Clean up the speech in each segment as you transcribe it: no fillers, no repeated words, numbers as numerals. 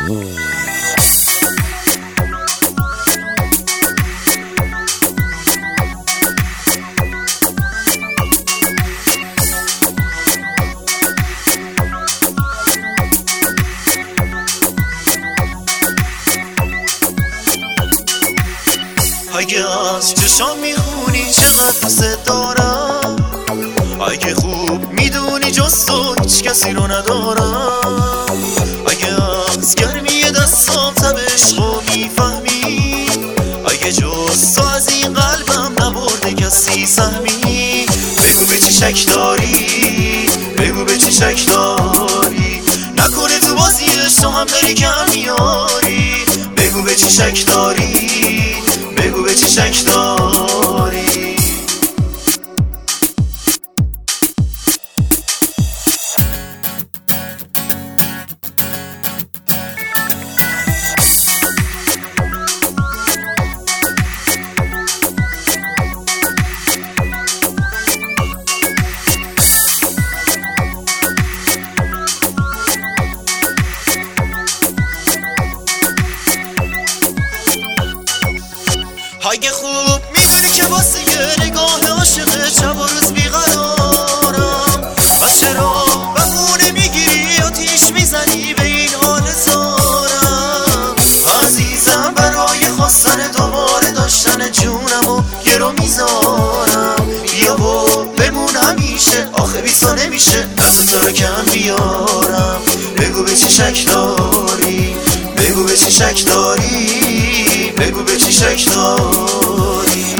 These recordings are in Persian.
اگه از چشام میخونی چقدر دوست دارم، اگه خوب میدونی جز تو هیچ کسی رو ندارم، اگه از گرمی دستام تب عشقو میفهمی، اگه جز تو از این قلبم نبرده کسی سهمی، بگو به چی شک داری، بگو به چی شک داری، نکنه تو بازیش تو هم داری کم میاری، بگو به چی شک داری، بگو به چی شک داری. اگه خوب میدونی که واسه یه نگاه عاشق شب و روز بیقرارم، پس چرا بهونه میگیری آتیش میزنی به این حال زارم، عزیزم برای خواستن دوباره داشتن جونم و گرو میذارم، بیا و بمون همیشه، آخه بی تو نمیشه دست تو رو کم بیارم، بگو به چی شک داری، بگو به چی شک داری، بگو به چی شک داری.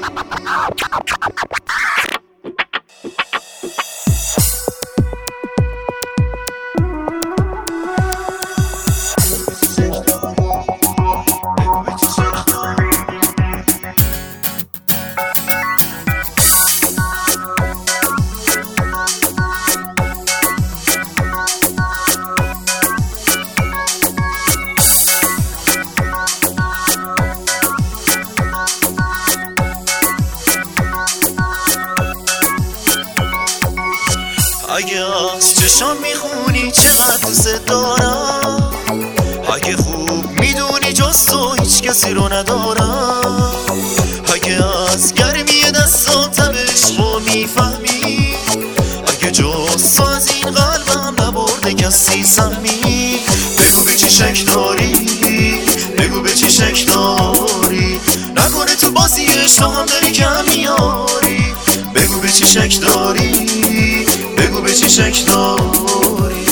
اگه از چشام میخونی چقدر دوست دارم، اگه خوب میدونی جز تو هیچ کسی رو ندارم، اگه از گرمی دستام تب عشقو میفهمی، اگه جز تو از این قلبم نبرده کسی سهمی، بگو به چی شک داری، بگو به چی شک داری، نکنه تو بازیش تو هم داری کم میاری، بگو به چی شک داری، بگو به چی شک داری.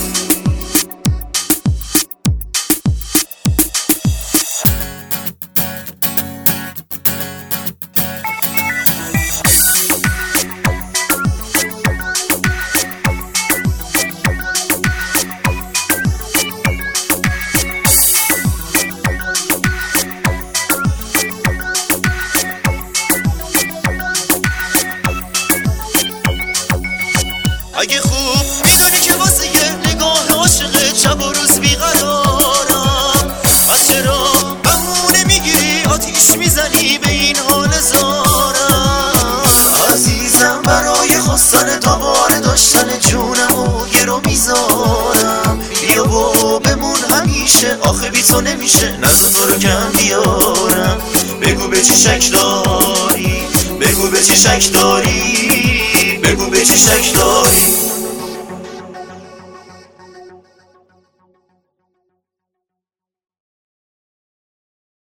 اگه خوب میدونی که واسه یه نگاه عاشق شب و روز بیقرارم، پس چرا بهونه میگیری آتیش میزنی به این حال زارم، عزیزم برای خواستن دوباره داشتن جونم و گرو میذارم، بیا و بمون همیشه، آخه بی تو نمیشه نزد تو رو کم بیارم، بگو به چی شک داری، بگو به چی شک داری، بگو به چی شک داری.